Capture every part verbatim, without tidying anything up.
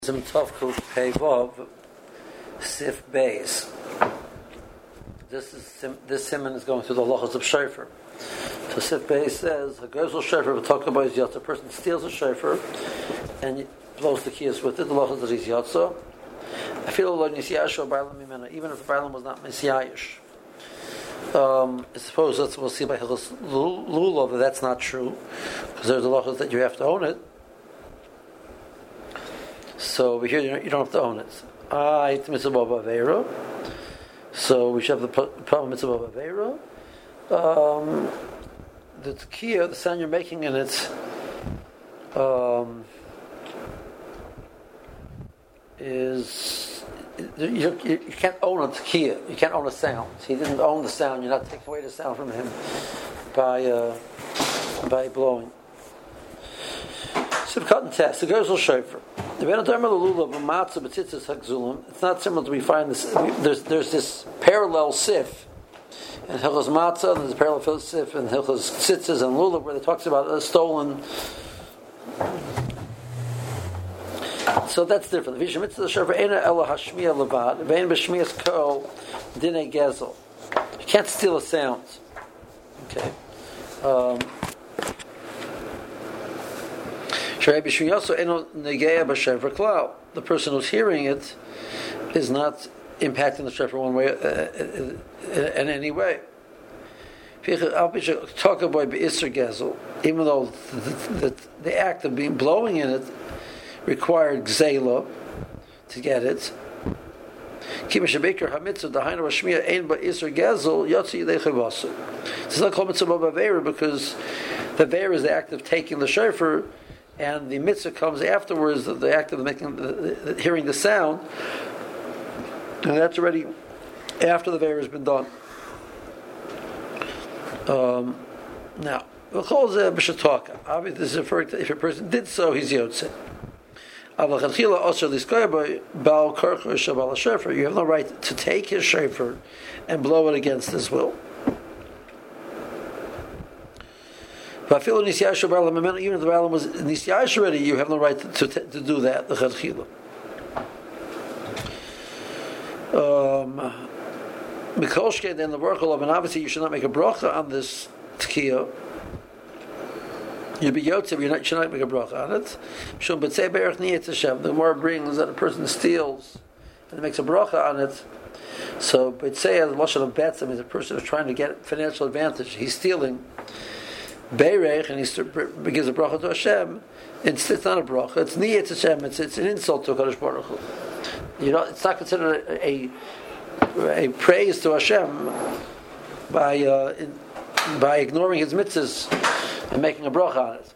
Zim Tovkuf Pevov Sif Beis. This is this simon is going through the halachos of shofar. So Sif Beis says a gozel shofar will talk about his yotza. A person steals a shofar and blows the kiyas with it. The halachos of his yotza. I feel like nisyayish or bailam mimena, even if the bailam was not nisyayish. Um, I suppose that's we'll see by Hilchos Lulav that that's not true because there's a halachos that you have to own it. So over here, you don't have to own it. Ah, it's mitzvah b'aveira. So we should have the problem mitzvah b'aveira. Um, the tekiah, the sound you're making in it, um, is you, you, you can't own a tekiah. You can't own a sound. He didn't own the sound. You're not taking away the sound from him by uh, by blowing. Sivkat and test. The gozel shofar. It's not similar to we find this. There's there's this parallel sif in Hilchos Matzah, and there's a parallel sif in Hilchos Tzitzis and Lulav where it talks about a stolen. So that's different. You can't steal a sound. Okay. Um, the person who's hearing it is not impacting the shofar one way uh, in any way. Even though the, the, the act of being blowing in it required gzela to get it, it's not called mitzvah b'aveira because the aveira is the act of taking the shofar. And the mitzvah comes afterwards, the, the act of making, the, the, hearing the sound, and that's already after the veira has been done. Um, now, obviously, this is referring to if a person did so, he's yotze. You have no right to take his shofar and blow it against his will. But even if the Balaam was nisyayish already, you have no right to, to, to do that. The chadchila. Um, Mikolshke then the workul and obviously you should not make a bracha on this tekiah. You'd be yotzev, you should not make a bracha on it. Shum b'tzei berach niyet Hashem. The Gemara brings that a person steals and makes a bracha on it. So b'tzei as lashon of betzim is a person who's trying to get financial advantage. He's stealing. Beirech, and he gives a bracha to Hashem. It's, it's not a bracha. It's niyat Hashem. It's it's an insult to Kadosh Baruch Hu. You know, it's not considered a a, a praise to Hashem by uh, in, by ignoring His mitzvahs and making a bracha on it.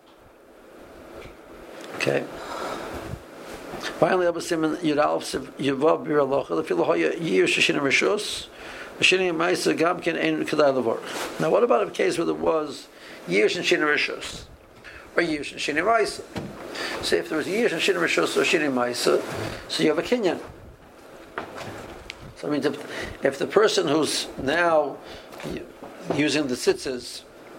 Okay. Finally, Abba Simon Yudalef Yavav Bir Alocha Lefilahoya Yir Shishina Rishus Shishina Ma'isa Gamkin Ein Kedai Levorch. Now, what about a case where there was Years and Shina Rishos, or Years and Shina Maisa? So if there was Years and Shina Rishos or Shina Maisa, so you have a kinyan. So I mean, if, if the person who's now using the tzitzis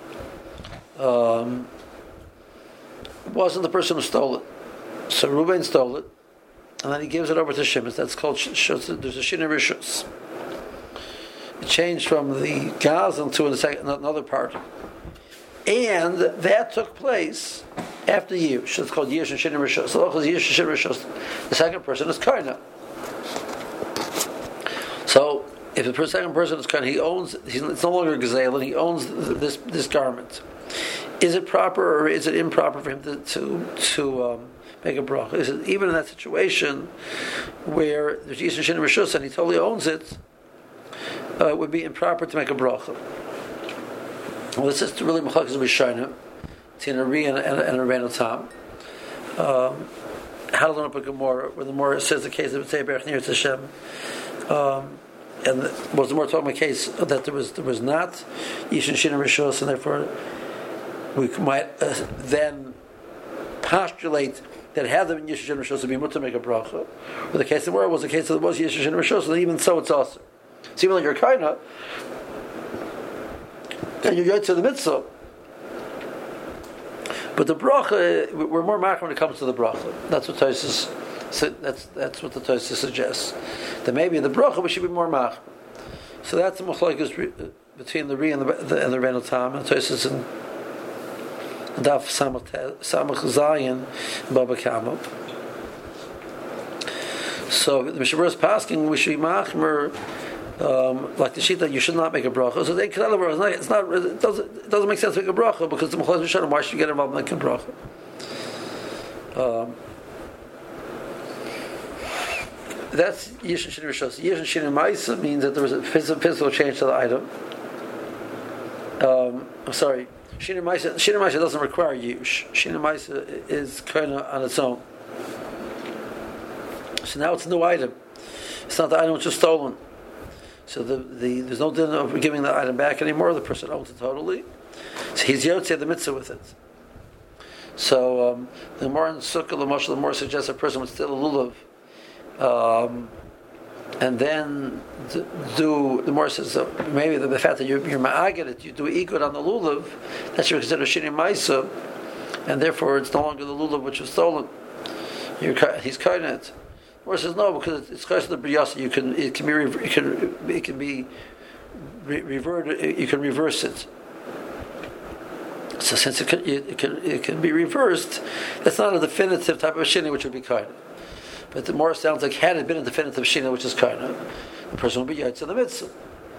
um, wasn't the person who stole it, so Reuben stole it, and then he gives it over to Shimon. That's called there's a Shina Rishos. It changed from the Gazan to another part. And that took place after years. So it's called years and Shina Rishos. So years and Shina Rishos. The second person is Karna. So if the second person is Karna, he owns. He's, it's no longer Gazelle, and he owns this this garment. Is it proper or is it improper for him to to, to um, make a bracha? Is it even in that situation where there's years and Shina Rishos and he totally owns it? Uh, it would be improper to make a bracha. Well, this is really Machlokes of Rishonim, Tinari and and, and Rabbeinu Tam. Um, how to learn up a Gemara where the Gemara says the case of B'tzei Berach Niyat Hashem, um, and the, was the more talking about a case that there was there was not Yish and Shina Rishos, and therefore we might uh, then postulate that had there been Yish and Shina Rishos to be mutter to make a bracha. But the case of the Gemara was the case that there was Yish and Shina Rishos, and even so it's also. So even like your kaina. And you go to the mitzvah. But the bracha, we're more marked when it comes to the bracha. That's what Tosfos So that's that's what the Tosfos suggests. That maybe the bracha we should be more mach. So that's the machlokes between the Ri and the, the and the Rebbeinu Tam and Tosfos and Daf Samach Zayin Baba Kama. So the Mishabur is asking we should be machmer um, like the sheet that you should not make a bracha. So they can it's not, it's not it doesn't it doesn't make sense to make a bracha because the machlokes Rishonim, why should you get involved in making a bracha? Um, That's Yishin Shini Rishos. Yishin Shini Maisa means that there was a physical, physical change to the item. Um, I'm sorry. Shini Maisa, Shini Maisa doesn't require Yush. Shini Maisa is kind of on its own. So now it's a new item. It's not the item which was stolen. So the, the there's no din of giving the item back anymore. The person owns it totally. So he's Yotzei the mitzvah with it. So um, the more in Sukkah, the more the more suggests a person would steal a lulav. Um, and then do the more says uh, maybe the, the fact that you're, you're ma'aged it, you do ikut on the lulav, that should be considered shini ma'isa, and therefore it's no longer the lulav which was stolen. You're, he's kind it. Or says no, because it's close to the briyasa. You can it can be it can it can be re- reverted. You can reverse it. So since it can it can it can be reversed, that's not a definitive type of shini which would be kind. But the more sounds like had it been a definitive shina, which is karna, the person would be yotze in the mitzvah.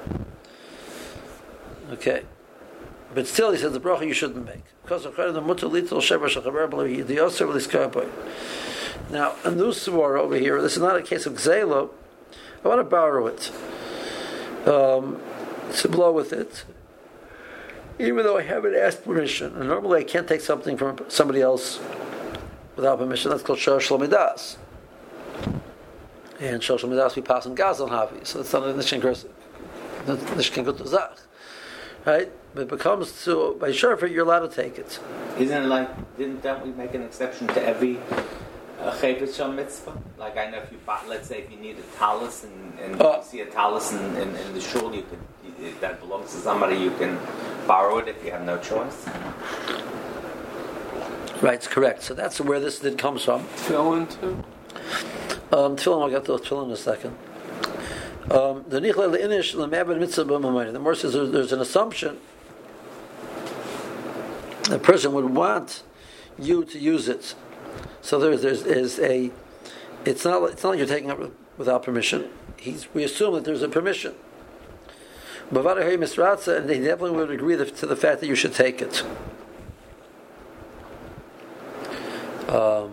Okay, but still, he says the bracha you shouldn't make because of the mutar little sheber shachaber the yoser v'liskaboy. Now a new svara over here. This is not a case of gzela. I want to borrow it um, to blow with it, even though I haven't asked permission. And normally, I can't take something from somebody else without permission. That's called shor shel midas. And Shoshel Midas we pass on Gazal Havi, so it's not a Nishkin Nishkin Gutuzach, right? But it becomes to by Shurfa, you're allowed to take it. Isn't it like didn't don't we make an exception to every Chavetz Shel mitzvah? Like I know if you buy, let's say if you need a talus and, and uh, you see a talus in, in, in the shul, you could you, that belongs to somebody, you can borrow it if you have no choice. Right, it's correct. So that's where this did comes from. Tefillin too. Um, tefillin, I'll get to tefillin in a second. Um, the Nichla Le'inish Le'mabed Mitzvah B'Mamayne. The Mor says there's, there's an assumption the person would want you to use it. So there's there's is a. It's not it's not like you're taking it without permission. He's we assume that there's a permission. Bavada Hey Misratza, and they definitely would agree to the fact that you should take it. Um.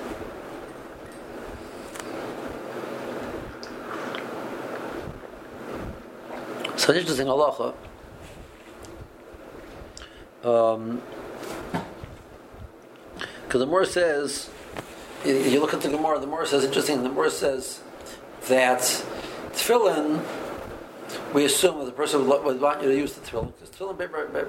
So it's interesting halacha. Um, because the Gemara says, you, you look at the Gemara. The Gemara says interesting. The Gemara says that tefillin, we assume that the person would, would want you to use the tefillin because tefillin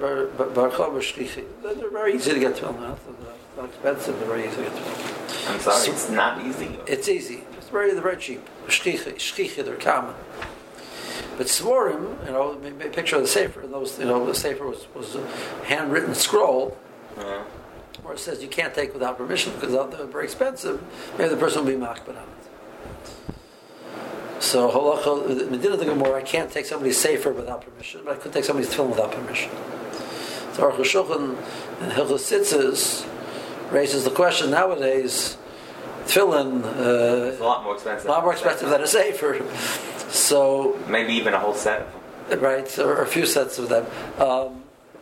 they're very easy to get tefillin. Not, not expensive. They're very easy to get tefillin. I'm sorry, so, it's not easy. It's easy. It's very they're very cheap. Shchicha, they're common. But Svarim, you know, picture of the Sefer. Those, you know, the Sefer was, was a handwritten scroll, uh-huh. where it says you can't take without permission because they're very expensive. Maybe the person will be makbid on it. So halacha, Medina the Gemara, I can't take somebody's Sefer without permission, but I could take somebody's tefillin without permission. So Aruch HaShulchan and Hilchos Tzitzis raises the question nowadays. Tefillin uh, it's a lot more expensive. A lot more expensive than a Sefer. So maybe even a whole set, right, or a few sets of them. Um,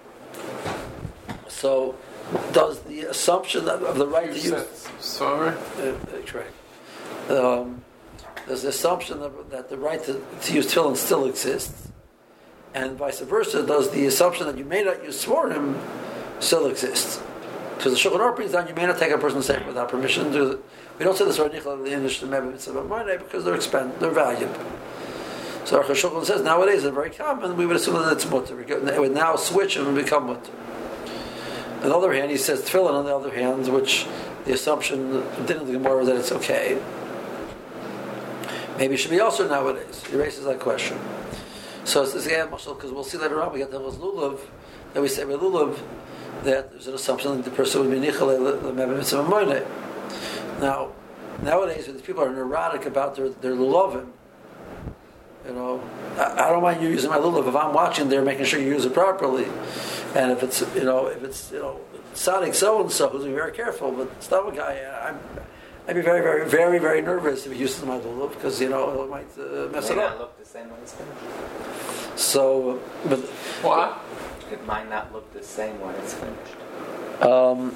so, does the assumption of, of the right to use? Sorry, uh, correct. Um, there's the assumption that, that the right to, to use tefillin still exists, and vice versa. Does the assumption that you may not use svarim still exist? Because the Shulchan Aruch brings down, you may not take a person's Sefer without permission. We don't say this because they're expensive, they're valuable. So Aruch HaShulchan says nowadays they're very common. We would assume that it's mutter. It would now switch and become mutter. On the other hand, he says tefillin. On the other hand, which the assumption didn't the Gemara that it's okay. Maybe it should be also nowadays. He raises that question. So it's because we'll see later on we get the lulav that we say with lulav that there's an assumption that the person would be nichal le mitzvah moine. Now, nowadays, if people are neurotic about their their lulavim, you know, I, I don't mind you using my lulav if I'm watching there, making sure you use it properly. And if it's you know if it's you know Sonic so and so, who's be very careful. But Stava guy, I'm I'd be very very very very nervous if he uses my lulav because you know it might uh, mess it, it it up. Might look the same when it's finished. So, but what? It might not look the same when it's finished. Um,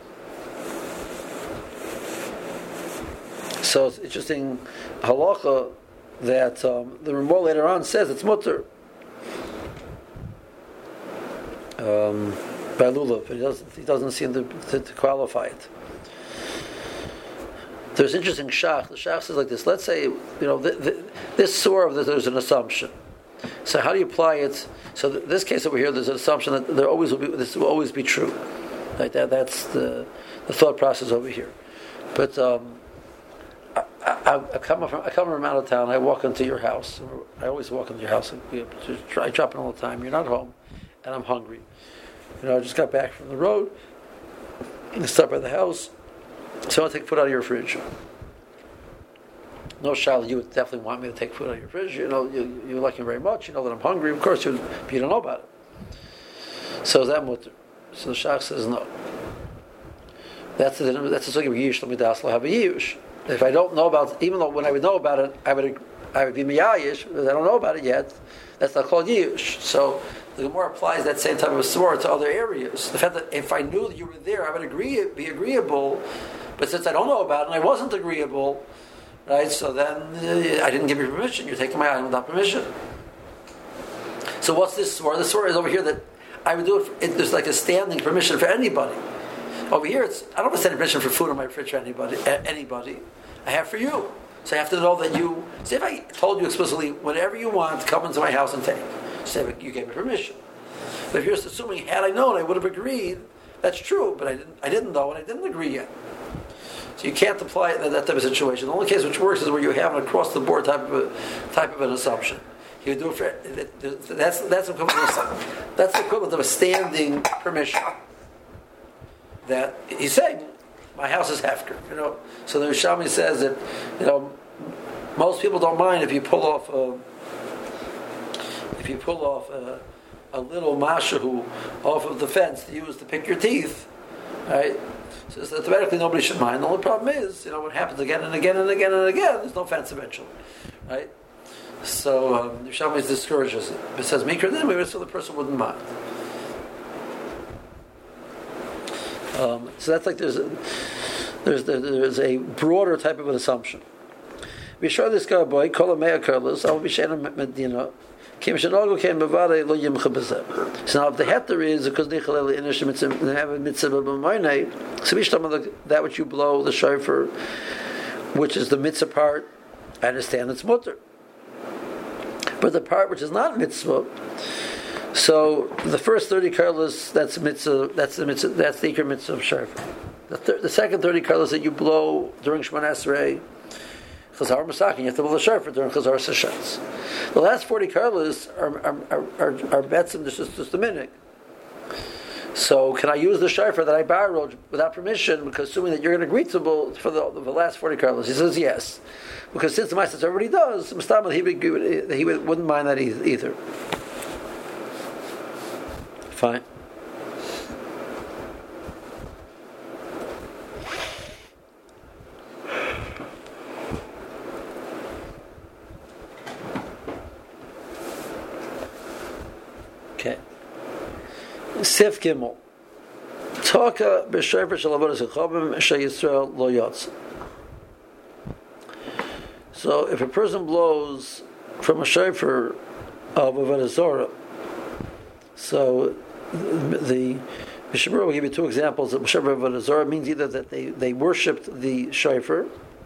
so it's interesting halacha that um, the Ramah later on says it's mutter um, by lulav, but he doesn't, he doesn't seem to, to, to qualify it. There's interesting shach. The shach says like this. Let's say you know the, the, this surah that there's an assumption. So how do you apply it? So th- this case over here, there's an assumption that there always will be this will always be true. Like that, that's the, the thought process over here. But um, I, I, I come from I come from out of town. I walk into your house. I always walk into your house. And I drop in all the time. You're not home, and I'm hungry. You know, I just got back from the road. And I stop by the house. So I take food out of your fridge. No, Charlotte, you would definitely want me to take food out of your fridge. You know, you, you like me very much. You know that I'm hungry. Of course, you, you don't know about it. So is that mutter? So the Shach says no. That's the that's the sugya of yish. Let me das lo have a yish. If I don't know about, even though when I would know about it, I would I would be miyayish. Because I don't know about it yet. That's not called yish. So the Gemara applies that same type of sword to other areas. The fact that if I knew that you were there, I would agree be agreeable. But since I don't know about it and I wasn't agreeable, right? So then uh, I didn't give you permission. You're taking my item without permission. So what's this sword? The sword is over here that I would do it, for, it. There's like a standing permission for anybody. Over here, it's I don't have to send permission for food on my fridge for anybody. Anybody, I have for you. So I have to know that you. Say if I told you explicitly, whatever you want, come into my house and take. Say you gave me permission. But if you're assuming, had I known, I would have agreed. That's true, but I didn't. I didn't know, and I didn't agree yet. So you can't apply it in that type of situation. The only case which works is where you have an across the board type of a, type of an assumption. You do it for that's that's equivalent of, that's the equivalent of a standing permission. That he's saying, my house is hefker. You know, so the Rishami says that you know most people don't mind if you pull off a, if you pull off a, a little mashahu off of the fence to use to pick your teeth, right? So, so theoretically nobody should mind. The only problem is, you know, what happens again and again and again and again. There's no fence eventually, right? So um, the Rishami discourages it. It says mikra then maybe so the person wouldn't mind. Um, so that's like there's a, there's there's a broader type of an assumption. We show this guy boy call him Meir Karlos. I will be sharing Medina. Kim Shanogo came bavare lo yim chabazem. So now if the heter is because they chalel inish mitzvah they have a mitzvah b'maynei. So we shtam that which you blow the shofar, which is the mitzvah part. I understand it's mutter. But the part which is not mitzvah, so the first thirty karlas, that's mitzvah. That's the mitzvah. That's the ikar mitzvah of shofar. The, thir- the second thirty karlas that you blow during Shemona Esrei, chazar masakin, you have to blow the shofar during chazar seshans. The last forty karlas are are are are, are betzim. This is just a minute. So can I use the shofar that I borrowed without permission? Because assuming that you're going to agree to blow for the, the last forty karlas, he says yes. Because since the Ma'aser already does, Mustamal he would he would, wouldn't mind that either. Fine. Okay. Sif Gimel. Taka b'shofar shel avodas hachavim sheyisrael lo yotz. So if a person blows from a shofar of avodas zorah, so the Mishabura will give you two examples of shofar of avodas zorah. It means either that they, they worshipped the shofar,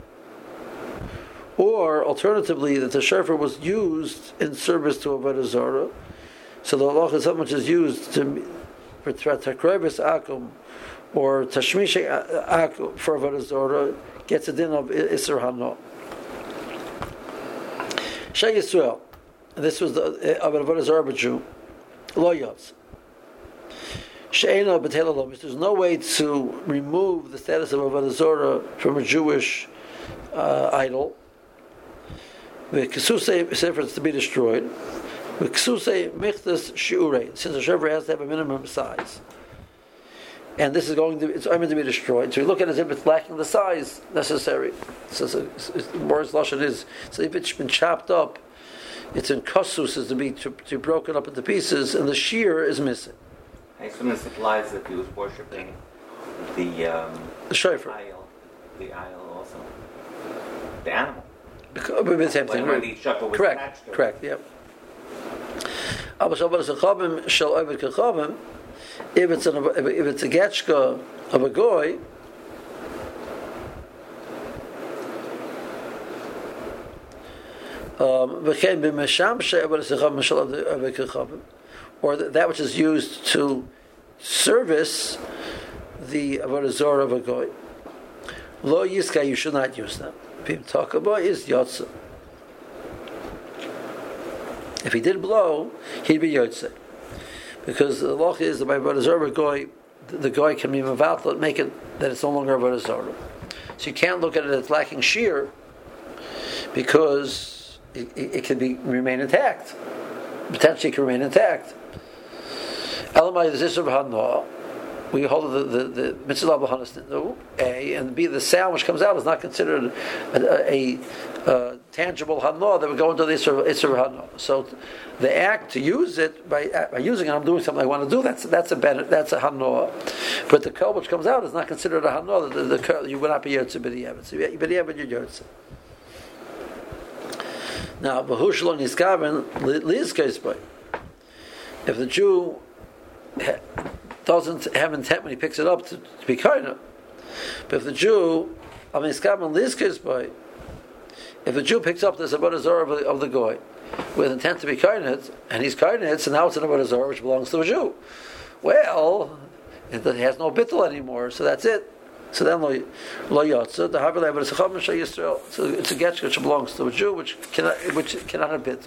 or alternatively that the shofar was used in service to avodas zorah. So the halacha is something which is used to for takrovis akum or tashmish akum for avodas zorah gets a din of isur hano. Shei Yisrael, this was the of an avodas zorah Jew, lo yotz. She'ena b'telal lo. There's no way to remove the status of avodas zorah from a Jewish uh, idol. The Kesusei sefer is to be destroyed. The Kesusei michtas shiurei, since the shofar has to have a minimum size. And this is going to it's only to be destroyed. So we look at it as if it's lacking the size necessary. So the Morris Lashon is so if it's been chopped up, it's in kasus is to be to, to be broken up into pieces, and the shear is missing. I assume this applies if he was worshiping the um, the shofar, aisle, the aisle also, the animal. Because, but the same thing, right? Correct, correct, yep. If it's an, if it's a getchka of a goy, um, or that which is used to service the avodah zarah of a goy, lo yiska, you should not use them. People talk about is yotze. If he did blow, he'd be yotze. Because the law is that by avodah zarah goy, the goy can be mevatel, make it that it's no longer avodah zarah. So you can't look at it as lacking shear, because it, it, it can be remain intact. Potentially, it can remain intact. Elamai the zisur b'hanah. We hold the the, the mitzvah b'hanah a and b. The sound which comes out is not considered a, a, a tangible hanah that would go into the isur b'hanah. So the act to use it by, by using it, I'm doing something I want to do. That's that's a benefit, that's a hanah. But the kol which comes out is not considered a hanah. The, the, the you would not be yotze b'diavad. So b'diavad you're yotze. Now v'hu shelo niskaven lizkes by. If the Jew doesn't have intent when he picks it up to, to be kaina, but if the Jew, I mean, niskaven lizkes by. If the Jew picks up this avodah zarah of the, of the goy with intent to be kainit, and he's kainit, so now it's an avodah zarah which belongs to a Jew. Well, it has no bittul anymore, so that's it. So then lo lo yotze the havel avodah secham shel Yisrael. So it's a getch which belongs to a Jew, which cannot which cannot have bittul.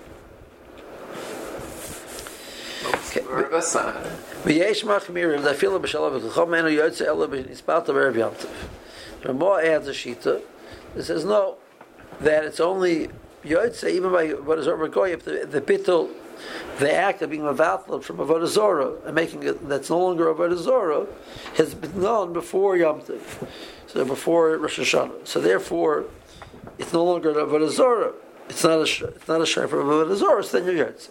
V'yesh machmirim dafilu b'shalav v'chacham enu yotze ela b'nispalta b'erev Yom Tov. Ramah adds a shita. It says no, that it's only yotze even by avodah zarah goy if the the bittul, the act of being mevatel from avodah zarah and making it that's no longer avodah zarah has been done before Yom Tov, so before Rosh Hashanah. So therefore, it's no longer avodah zarah. It's not a it's not a shayfer of avodah zarah. So then you're yotze.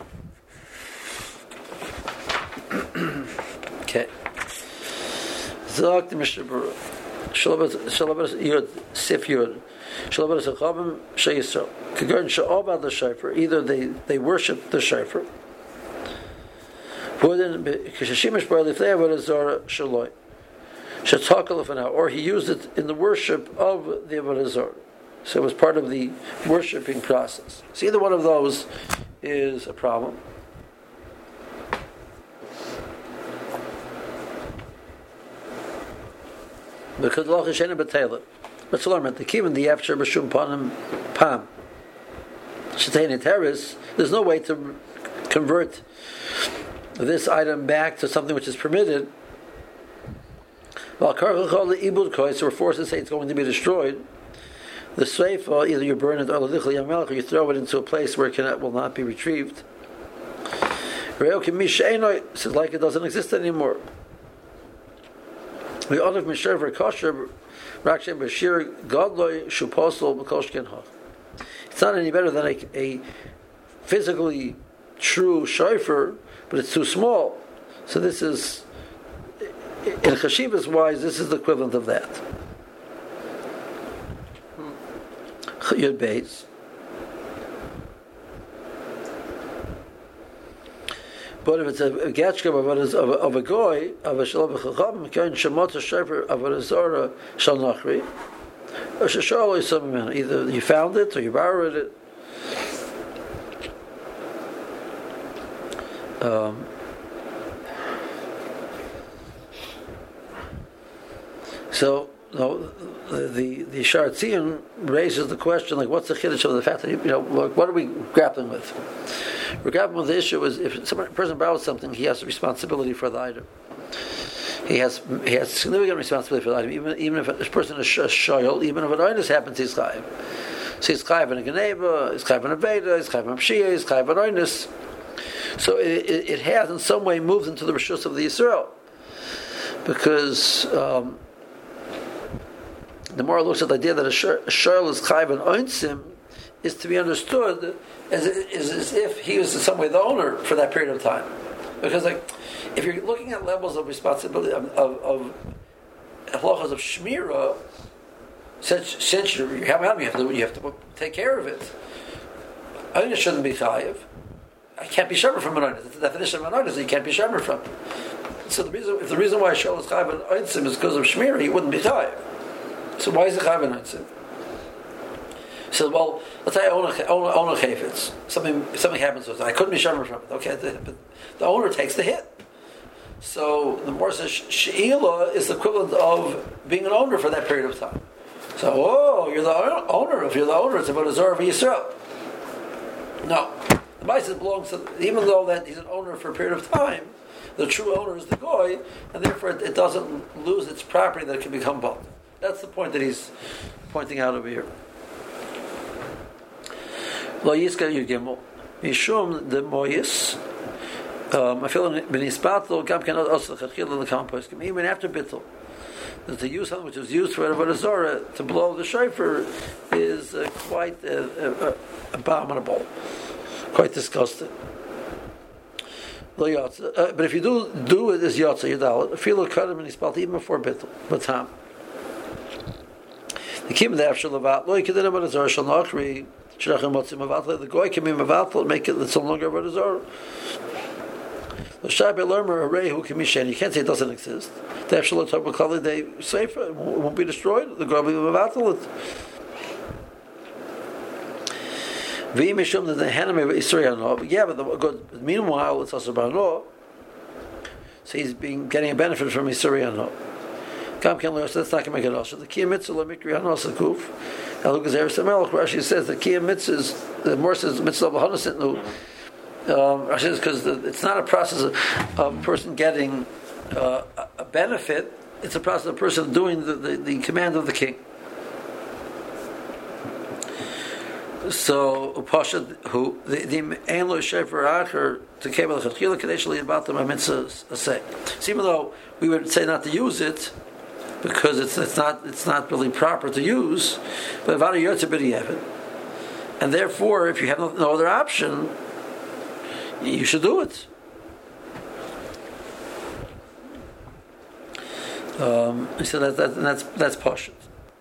Okay. Zok the Mishnah Berurah. Shalabas Yud Sif Yud. Shalabas Achabim Shei Yisrael. Kagon Sha'obad the shayfer. Either they they worship the shayfer. Wouldn't Kishashimish Bar Lifnei Avodah Zarah Shaloi. Shatakal Lefanav. Or he used it in the worship of the Avodah Zarah. So it was part of the worshiping process. So either one of those is a problem. Because the law is shena b'teila. Let's learn it. The kivin the after b'shum panim pam. Shetayne teres. There's no way to convert this item back to something which is permitted. While karchachol the ibud kois, so we're forced to say it's going to be destroyed. The seifa, either you burn it or or you throw it into a place where it cannot, will not be retrieved. It's like it doesn't exist anymore. We order from Mishnah kosher, rakshem b'shir godloy shuposol b'koshken hach. It's not any better than a, a physically true shofar, but it's too small. So this is, in chashivas wise, this is the equivalent of that. Yud Beis. But if it's a, a getchka of, of, of a goy, of a shalom b'chacham, kain shemot ha-shefer of a zara shal nachri, or sheshal yisam, either you found it or you borrowed it. Um, so no, the the, the Sha'ar Tzion raises the question, like, what's the chiddush of the fact that, you know, what are we grappling with? We're grappling with the issue is if some person borrows something, he has a responsibility for the item. he has he has significant responsibility for the item, even even if this person is a shoyl, even if an oinus happens, he's chayiv. So he's chayiv in a geneva, he's chayiv in a veda, he's chayiv in a pshia, he's chayiv in oinus. So it, it, it has in some way moved into the rishus of the Yisrael, because um, the more it looks at the idea that a shoyl is chayiv in oinsim, is to be understood as, as as if he was in some way the owner for that period of time, because like. If you're looking at levels of responsibility of of halachas of shmira, since since you have you have to you have to take care of it. Oinus shouldn't be chayiv. I can't be shemer from an oinus. That's the definition of an oinus. You can't be shemer from. So the reason if the reason why shol is chayiv an oinsim is because of shmira, he wouldn't be chayiv. So why is it chayiv an oinsim? So well, let's say I own a own, own a chayfetz. Something something happens to us. I couldn't be shemer from it. Okay, the, but the owner takes the hit. So the Gemara says she'ila is the equivalent of being an owner for that period of time. So, oh, you're the owner. If you're the owner, it's about a zor of Yisrael. No, the Ma'aser belongs to, even though that he's an owner for a period of time, the true owner is the goy, and therefore it, it doesn't lose its property that it can become bought. That's the point that he's pointing out over here. Lo yiska yugimel mishum the moyis. Um, I feel in Benispatel, Gam cannot also Chachil the compost. Even after Bittel, that to use something which was used for Avodah Zarah to blow the shofar is uh, quite uh, uh, abominable, quite disgusting. Uh, but if you do do it as Yotza Yudal, feel a cut in Benispatel even before Bittel, but Tam. The Kim the Afshal Lavat, Lo Yikadin Avodah Zarah Shal Nachri Shirachim Motzim Avatla. The Goy can be Mavatla, make it it's no longer Avodah Zarah. The Shabbat Lermer Array who can be shen. You can't say it doesn't exist. The Efshalot Tabakali they safer it won't be destroyed. The Gobi will battle it. V'imishum the Hanami Israel. Yeah, but the good. Meanwhile, it's also Bano. So he's being getting a benefit from Israel. Kam Ken Lo. That's not going to make it also. The Kiyam Mitzvah Lemikri Hanos Akuf. Elugazer Samelch. Rashi says the Kiyam Mitzvah is the more says Mitzvah of Hanos. Um, because it's not a process of a person getting uh, a benefit; it's a process of a person doing the, the, the command of the king. So, Pasha, who the Ein Lo Shefer Acher to Kebel Chachila Kadeshli about the mitzvah say. So, even though we would say not to use it because it's it's not it's not really proper to use, but Vada Yotze B'Diavad, and therefore, if you have no, no other option, you should do it. Um, so that, that, that's that's pashut.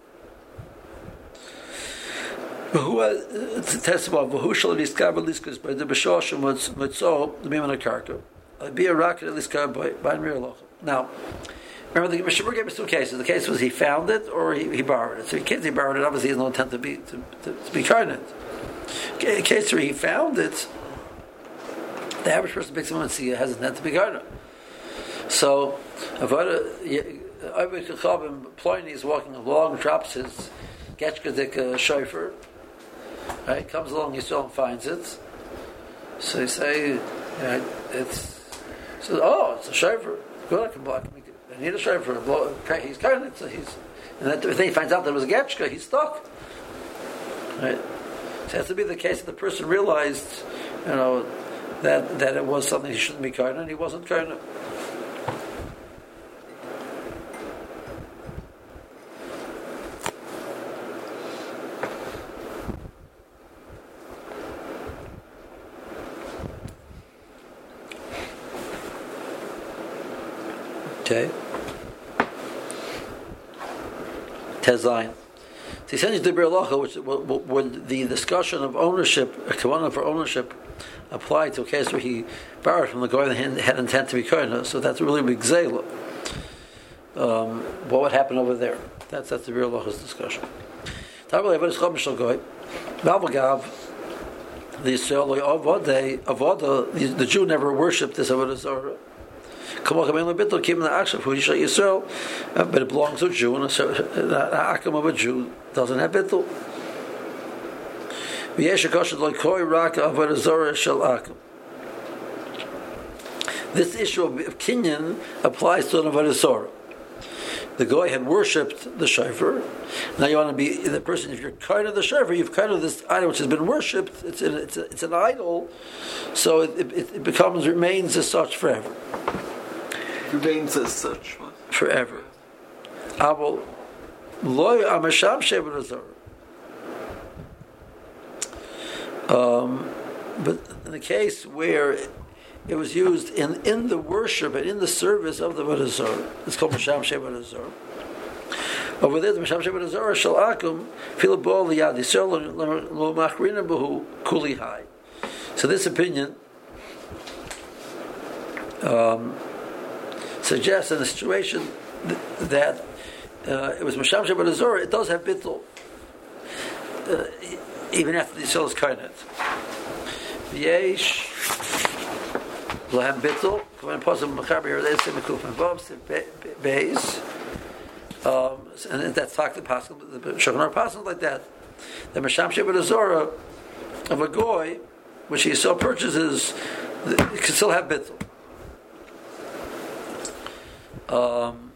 Who shall discover this? By the b'shosh mitzvah the mimon karka. Be a rocket at least by by mirloch. Now, remember the Mishnah gave us two cases. The case was he found it or he, he borrowed it. So he can't he borrowed it. Obviously, he has no intent to be to, to, to be karnit. In case where he found it, the average person picks him up and see it has intent to be garner. So, Pliny is walking along, drops his Getchkadik uh, shofar, right? Comes along, Yisrael and finds it. So you say, right, it's, so oh, it's a shofar. Good, I can block. I need a shofar. He's garner. So he's, and then he finds out that it was a Getchka. He's stuck. Right. So it has to be the case that the person realized, you know, that that it was something he shouldn't be karna, and he wasn't karna. Okay. Tezayin. So essentially, the Birlacha, which when the discussion of ownership, a kavanah for ownership, applied to a case where he borrowed from the guy that had intent to be karna, so that's really big zayla. Um, what would happen over there? That's that's the Birlacha's discussion. The Israeli Avodah, the Jew never worshipped this Avodah Zarah. But it belongs to a Jew, and the Akam of a Jew doesn't have bittul. This issue of, of kinyan applies to an avodah zarah. The guy had worshipped the shofar. Now you want to be the person. If you're kind of the shofar, you've kind of this idol which has been worshipped. It's an, it's, a, it's an idol, so it, it, it becomes remains as such forever. Remains as such forever. Abel loy amasham sheberazor. Um, but in the case where it was used in, in the worship and in the service of the avodah zarah, it's called Masham Shevet Azor. Over there, the Masham Shevet Azor shel akum filabol liyad yisrael lo machrina b'hu kuli hai. So this opinion um, suggests in a situation th- that uh, it was Masham Shevet Azor. It does have bittul, uh, even after the yisrael is kainat. V'yesh. Lahem bittul. When possible, machaber here they say mekuf and bobs beis. Um, and that's talked the possible. The Shulchan Aruch possible like that. The Masham Shevet Azorah of a goy, which he still purchases, it can still have bittul. Um,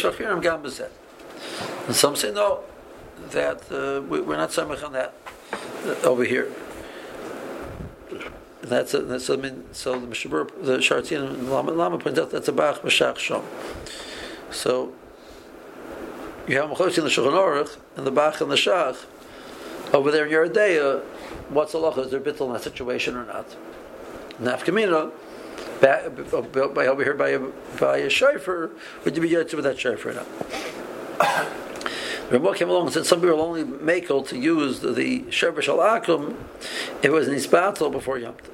and some say no, that uh, we, we're not samech on that uh, over here. That's a, that's a, I mean, so the Mishabur, the Shartin and Lama, Lama points out that's a Bach Mashach Shom. So you have Mechos in the Shulchan Aruch and the Bach and the Shach over there in Yeridea. What's the halacha? Is there bittul in that situation or not? Nafkamina, by over here by a by a shofar, would you be yotze with that shofar or not? Ramah came along and said some people will only make to use the, the shofar shel akum if it was in isbatel before Yom Tov.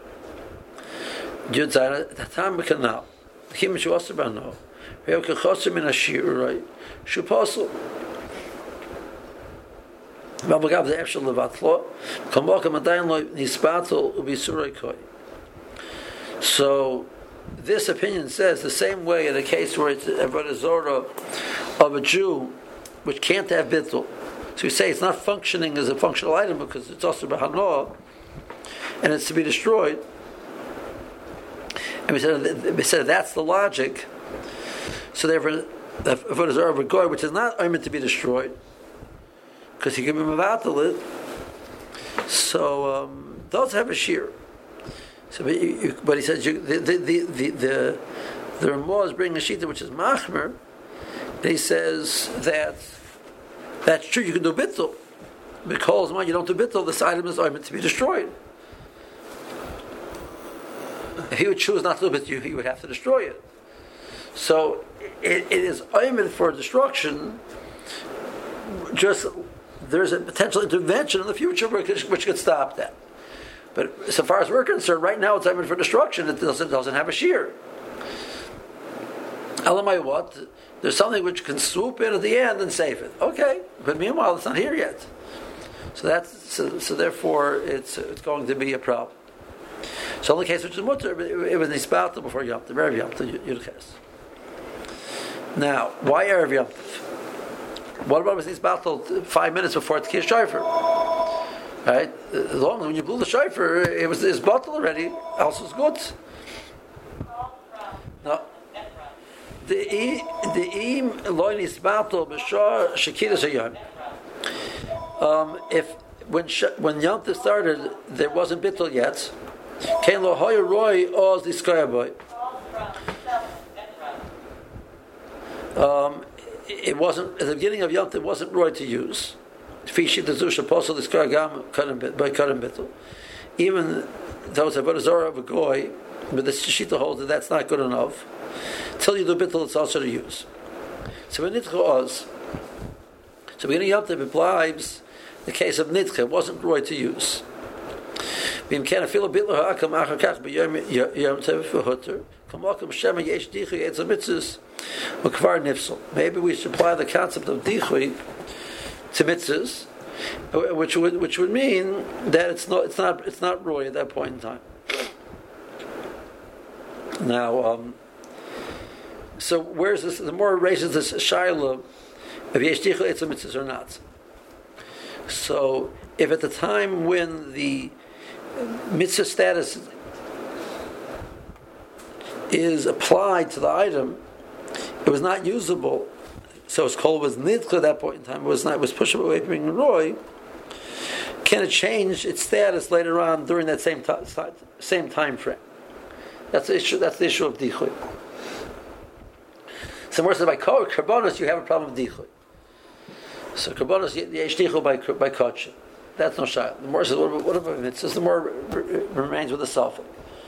Yud Zayin at the time we can now. Kim shu aser bano. We have kechosim min ashiroi shu pasul. Mabagav the efshel levatlo. Kamokam adayin lo nisbatel ubi suroi koi. So this opinion says the same way in a case where it's a avodah zarah of a Jew which can't have bittul. So we say it's not functioning as a functional item because it's also b'hanoah and it's to be destroyed. And we said we said that's the logic. So therefore, the avodah zarah of a goy, which is not meant to be destroyed, because he can be mevatel it. So um, those have a shear. So, but, you, but he says you, the the the the the, the Ramah is bringing a shita which is machmer. And he says that that's true. You can do bittul because when you don't do bittul, this item is meant to be destroyed. If he would choose not to do bittul, he would have to destroy it. So it, it is omen for destruction. Just there's a potential intervention in the future which, which could stop that. But so far as we're concerned, right now it's omen for destruction. It doesn't doesn't have a shear. Elamai what? There's something which can swoop in at the end and save it. Okay, but meanwhile it's not here yet. So that's so, so therefore it's it's going to be a problem. So in the case which is mutter, it was nisbatel before Yom Tov, Erev Yom Tov, Yudches. Now, why Erev Yom Tov? What about with nisbatel five minutes before it's Kish Shofar? Right? As long as when you blew the shofar, it was this bottle already. Else was good. No. The the im loy nisbatel b'shar shekiras hayom. Um, if when when Yom Tov started, there wasn't bittul yet. Kein lo hoy roy oz diskayaboy. Um, it wasn't at the beginning of Yom Tov. It wasn't roy to use. Even though it's a avodah zarah of a goy, but the shita holds that that's not good enough. Till you do bittul, it's also to use. So when nitcha oz, so beginning Yom Tov applies the case of nitcha, it wasn't right to use. Maybe we should apply the concept of dichui to mitzvahs, which would which would mean that it's not it's not it's not roy at that point in time. Now, um, so where's this? The more raises this shaila of yesh dichul etz mitzvahs or not. So, if at the time when the mitzvah status is applied to the item, it was not usable. So his kol was nidcha at that point in time. It was not. It was pushed away from being roy. Can it change its status later on during that same t- same time frame? That's the issue. That's the issue of dichui. So more said by karbonos, you have a problem with dichui. So karbonos yesh dichu by by kachim. That's no shayla. The more says what, what about mitzvahs? The more remains with the suffix.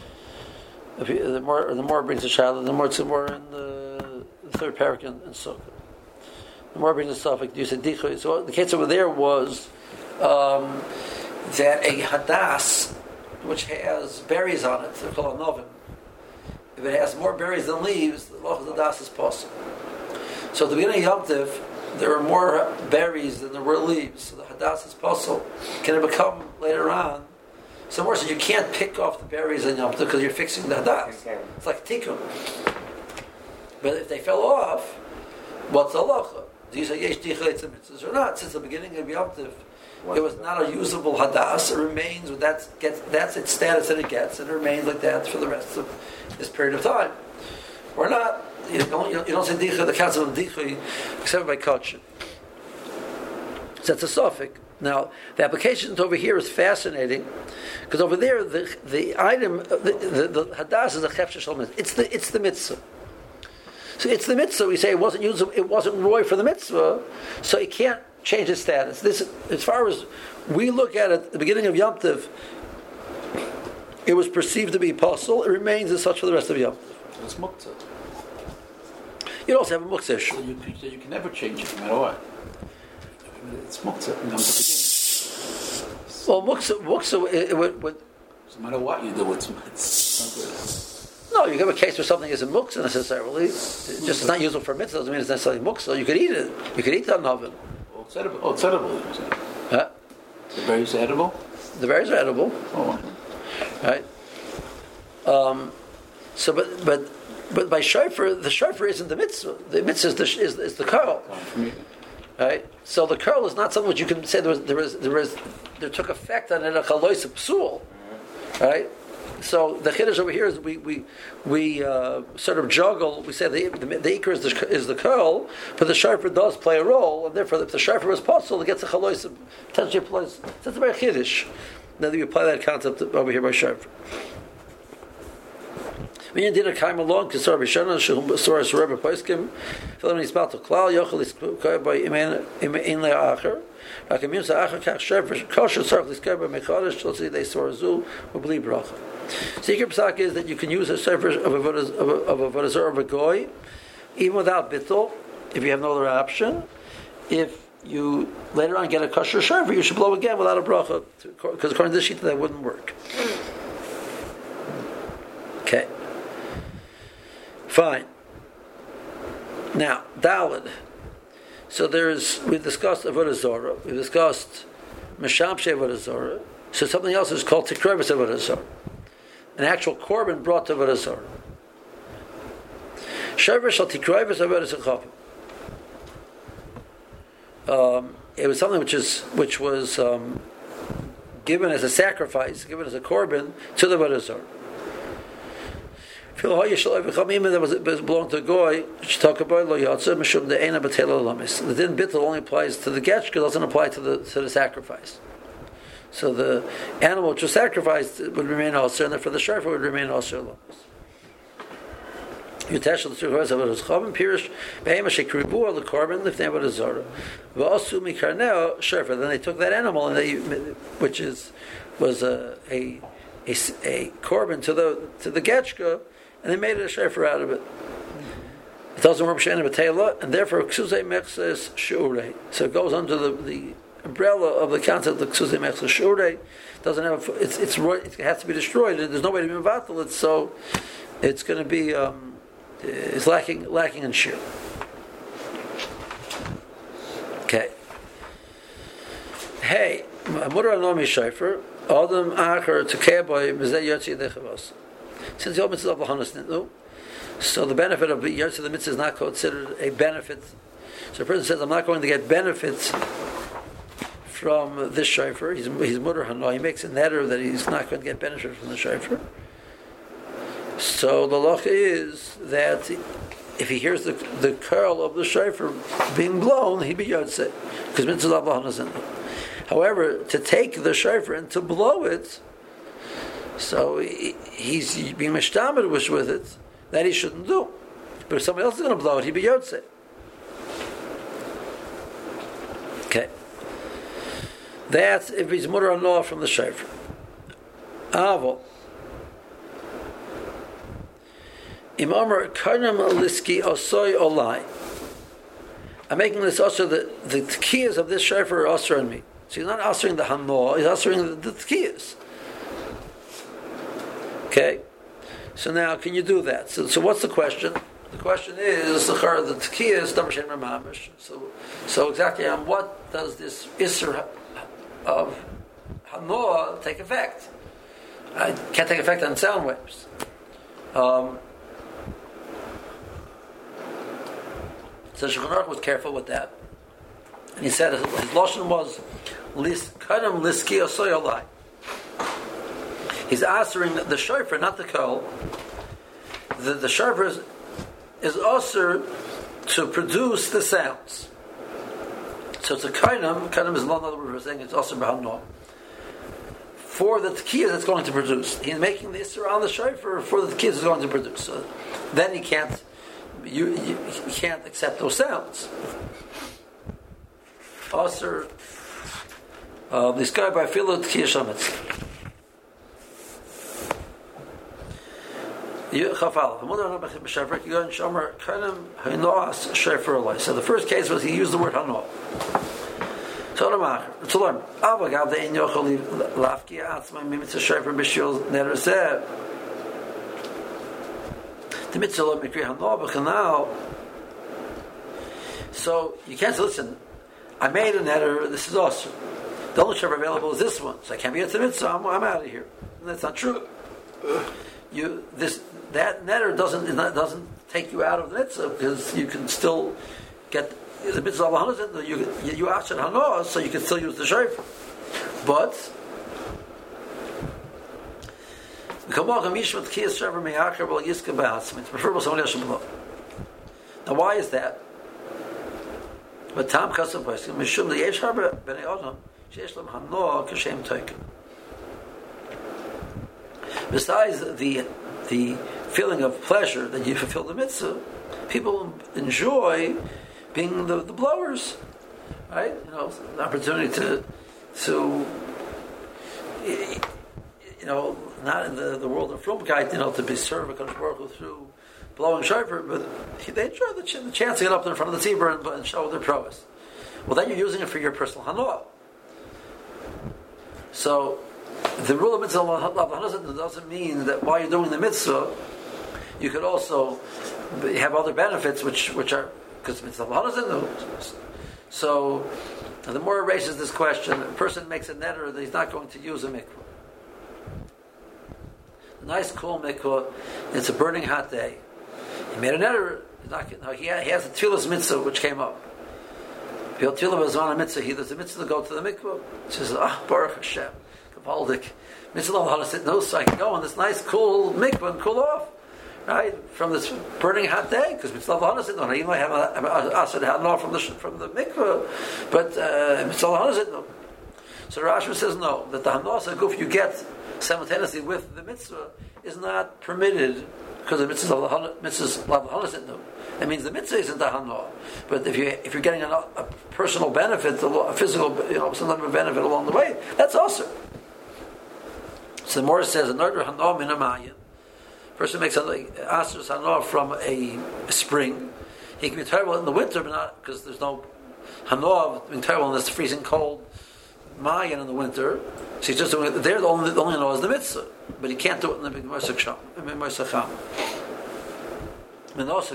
The more the more brings the shayla, the more it's more in the, the third parak and, and sukkah. The more brings the suffix. You said dichui. So the case over there was um, that a hadas which has berries on it, they're called a novim. If it has more berries than leaves, the loch of the das is possible. So at the beginning of Yom Tov, there were more berries than there were leaves. So the hadas is possible. Can it become later on? So more so you can't pick off the berries in Yom Tov because you're fixing the hadas. Okay. It's like tikkun. But if they fell off, what's the halacha? Do you say yesh dichei mitzvahs or not? Since the beginning of Yom Tov, it was not a usable hadas. It remains with that. Gets that's its status that it gets, and it remains like that for the rest of this period of time. Or not. You don't, you don't say dicha, the concept of dicha, except by kachim. So that's a suffix. Now, the application over here is fascinating, because over there, the the item, the, the, the hadas is a chefshe shel mitzvah. It's the it's the mitzvah. So it's the mitzvah. We say it wasn't usable, it wasn't roy for the mitzvah, so it can't change its status. This, as far as we look at it, at the beginning of Yom Tov, it was perceived to be possible. It remains as such for the rest of Yom Tov. It's muktzah. You also have a muktzah issue. So you, you, you can never change it no matter what. It's muktzah from the beginning. Well, muktzah, muktzah it, it would, would, no matter what you do, it's, it's no, you have a case where something isn't muktzah necessarily. It's just it's not usable for mitzvah doesn't mean it's necessarily muktzah. You could eat it. You could eat that oven. Oh, it's edible. Oh, it's edible. Huh? The berries are edible? The berries are edible. Oh. Right. Um, so, but but but by shofar, the shofar isn't the mitzvah. The mitzvah is the is, is the curl. Right. So the curl is not something which you can say there was there was there was there took effect on it a chalois psul. Right. So the chiddush over here is we we we uh, sort of juggle. We say the the, the ikar is the, is the curl, but the shofar does play a role, and therefore if the shofar is possible, it gets a chalois. Potentially applies. That's a very chiddush. Now that you apply that concept over here by shofar. When you did a kaim along, because Sarah Bishana, Sarah Sarah Poiskim, Philemon is about to klal, Yochel is by Iman in the Acher. Like a music Acher Kach Shofar, Kosher Sarah is covered by Mechadish, so they Sarah Zu, or believe Bracha. Secret psak is that you can use a shofar of a of a vodazor of a goy, even without bittul, if you have no other option. If you later on get a kosher shofar, you should blow again without a bracha, because according to this sheet that wouldn't work. Okay. Fine. Now, Daled. So there's, we've discussed Avodah Zorah, we've discussed Meshamshe Avodah Zorah, so something else is called Tikrovus Avodah Zorah. An actual korban brought to Avodah Zorah. Shofar shall Tikrovus Avodah Zorah. Um, it was something which is which was um, given as a sacrifice, given as a korban to the Avodah Zorah. That was belonged to a goy. The din bittul only applies to the getchka, doesn't apply to the to the sacrifice. So the animal which was sacrificed would remain also, and therefore the shofar would remain also. You teshel the shofar of the chavim pirish be'ema shekribu al the korban lifnei avodah zarah. V'asu mikarneo shofar. Then they took that animal and they, which is was a a a, a korban to the to the getchka. And they made a shofar out of it. It doesn't work b'she'ena b'teila, and therefore ksuzei mechzes shiurei. So it goes under the, the umbrella of the concept of ksuzei mechzes shiurei. Doesn't have a, it's it's it has to be destroyed. There's no way to be mevatel it, so it's going to be um, it's lacking lacking in shir. Okay. Hey, mutter anomi shofar adam acher tekeh boy mezeh yotzi dechavos. Since the mitzvah of lahanas nitnu, so the benefit of Yotze the mitzvah is not considered a benefit. So a person says, I'm not going to get benefits from this shofar. He's he's mutter hano. He makes a netter that he's not going to get benefit from the shofar. So the law is that if he hears the the curl of the shofar being blown, he'd be yotzei, because mitzvah lav lahanas in. However, to take the shofar and to blow it, so he, he's being mishtamed with it, that he shouldn't do. But if somebody else is going to blow it, he'd be yotzei. Okay. That's if he's mutter or no from the shofar. Avol. Imamar karnam aliski osoy olai. I'm making this also the the tkiyas of this shofar are also on me. So he's not answering the hano, he's answering the, the tkiyas. Okay? So now, can you do that? So, so what's the question? The question is, the tkiyas, so, so exactly on what does this isser of hano take effect? I can't take effect on sound waves. Um, so Shulchan Aruch was careful with that. And he said his, his lashon was lis kadam liski osoy olai. He's answering the shofar, not the kol. The the shofar is, is also to produce the sounds. So it's a kainam. Kainam is another word for saying it's also b'hano. For the tkiyah that's going to produce, he's making the isser on the shofar for the tkiyah that's going to produce. So then he can't, you, you he can't accept those sounds. Also, this guy by Philo tkiyah shametz. So the first case was he used the word hano. So to learn, the mitzvah. So you can't say, listen, I made a netter, this is awesome. The only shofar available is this one, so I can't be at the mitzvah, I'm, I'm out of here. And that's not true. You this that netter doesn't not, doesn't take you out of the mitzvah, because you can still get the mitzvah of hanas. You you ask it hanos, so you can still use the shofar. But it's preferable somebody else should blow. Now, why is that? But tam kasav poskim mishum liyesh harba bnei adam sheyesh lam hano kashem token. Besides the the feeling of pleasure that you fulfill the mitzvah, people enjoy being the, the blowers, right? You know, an opportunity to to you know, not in the, the world of Frumkeit, you know, to be served a Baruch through blowing shofar, but they enjoy the, ch- the chance to get up in front of the tzibur and, and show their prowess. Well, then you're using it for your personal hanoah. So the rule of mitzvah doesn't mean that while you're doing the mitzvah, you could also have other benefits, which which are because mitzvah. So the more it raises this question, a person makes a netter that he's not going to use a mikvah. A nice, cool mikvah. It's a burning hot day. He made a netter. Not, no, he, ha, he has a tefillas mitzvah which came up. He does a mitzvah to go to the mikvah. He says, "Ah, oh, Baruch Hashem, Kavaldik, mitzvah how to sit no, so I can go on this nice, cool mikvah and cool off, right, from this burning hot day, because mitzvah how to sit no. You might have a asad hano from the from the mikvah, but mitzvah how to sit no." So Rashi says no, that the hanos aguf you get simultaneously with the mitzvah is not permitted because the mitzvah of the no. That means the mitzvah isn't the hano. But if you if you're getting a, a personal benefit, a physical, you know, some type of benefit along the way, that's also. So the Morah says, "Another hano min ha'mayin." Person makes a asers hano from a, a spring. He can be terrible in the winter, but not because there's no hano being terrible in this freezing cold mayin in the winter. So he's just doing it there. The only the only hano is the mitzvah, but he can't do it in the big Moisacham. Okay.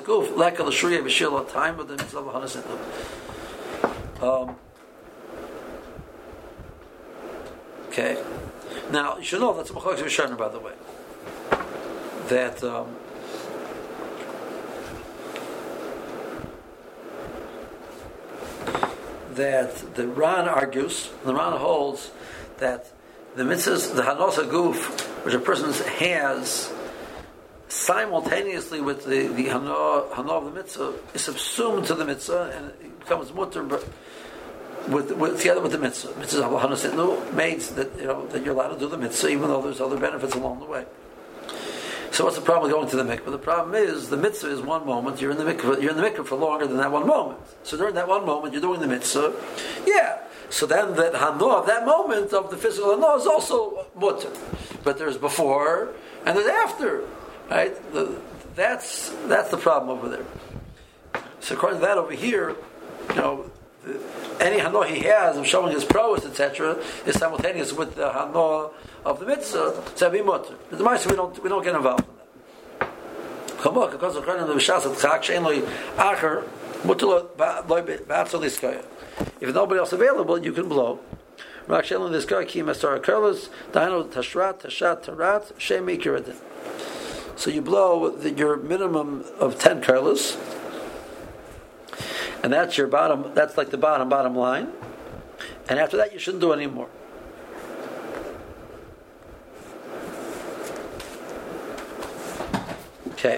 Now you should know that's a machlokes Rishonim, by the way. That um, that the Ran argues, the Ran holds that the mitzvahs, the hanos haguf, which a person has simultaneously with the the hana, hana of the mitzvah is subsumed to the mitzvah and it becomes mutter, but with, with together with the mitzvah. Mitzvah hana sitnu means that you know that you're allowed to do the mitzvah even though there's other benefits along the way. So what's the problem with going to the mikveh? The problem is the mitzvah is one moment. You're in the mikveh. You're in the mikveh for longer than that one moment. So during that one moment, you're doing the mitzvah. Yeah. So then that hana of that moment of the physical hana is also mutter. But there's before and there's after. Right? The, that's that's the problem over there. So according to that over here, you know, the, any hana he has of showing his prowess, et cetera, is simultaneous with the hana of the mitzvah. So be mutter. But the mitzvah we don't we don't get involved in that. Come on, because according to the b'shas atchak shein loy acher mutter loy ba'atzol iskaya. If nobody else available, you can blow. Rak shein loy iskaya ki masar kerlas dainu tashrat tashat tarat shem mikiradin. So you blow the, your minimum of ten kerlas, and that's your bottom. That's like the bottom bottom line. And after that, you shouldn't do any more. Okay.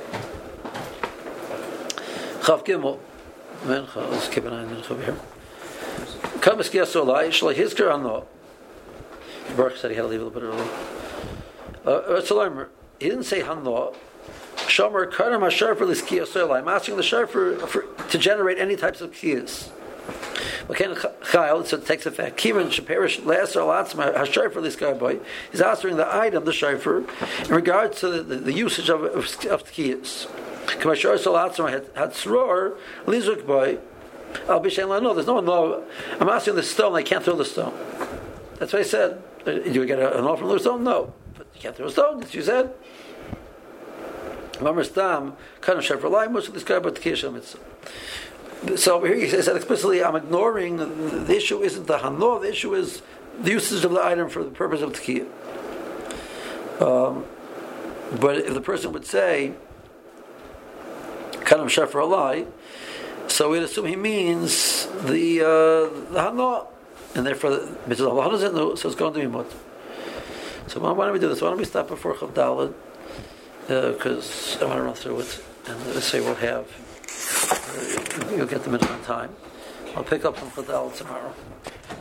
Chav Gimel. Mincha. Let's keep an eye on Mincha over here. Come Eskia Solai. Shalai Hizker Ano. Baruch said he had to leave a little bit early. Uh, Tzalamer. He didn't say Hano. Shomer Karam HaSharfer L'Skia Solai. I'm asking the Sharfer to generate any types of kiyas. Okay, Chayil, so it takes effect. Kivan Shapirish Laser Alatzma HaSharfer L'Skia Boy. He's answering the item, the Sharfer, in regards to the, the, the usage of of, of kiyas. Kamashar Salatzma had Sror Lizuk Boy. I'll be saying, no, there's no one. No, I'm asking the stone. I can't throw the stone. That's what I said. Do you get an offer from the stone? No. But you can't throw a stone, as you said. So over here he says that explicitly, I'm ignoring, the issue isn't the hano, the issue is the usage of the item for the purpose of tkiyah. Um, but if the person would say, kanam shefer alai, so we'd assume he means the uh, the hano, and therefore the mitzvah of hana zitnu, so it's going to be mutter. So why don't we do this? Why don't we stop before Chav Daled? Because uh, I want to run through it, and let's say we'll have, uh, you'll get them in on time. I'll pick up from Chav Daled tomorrow.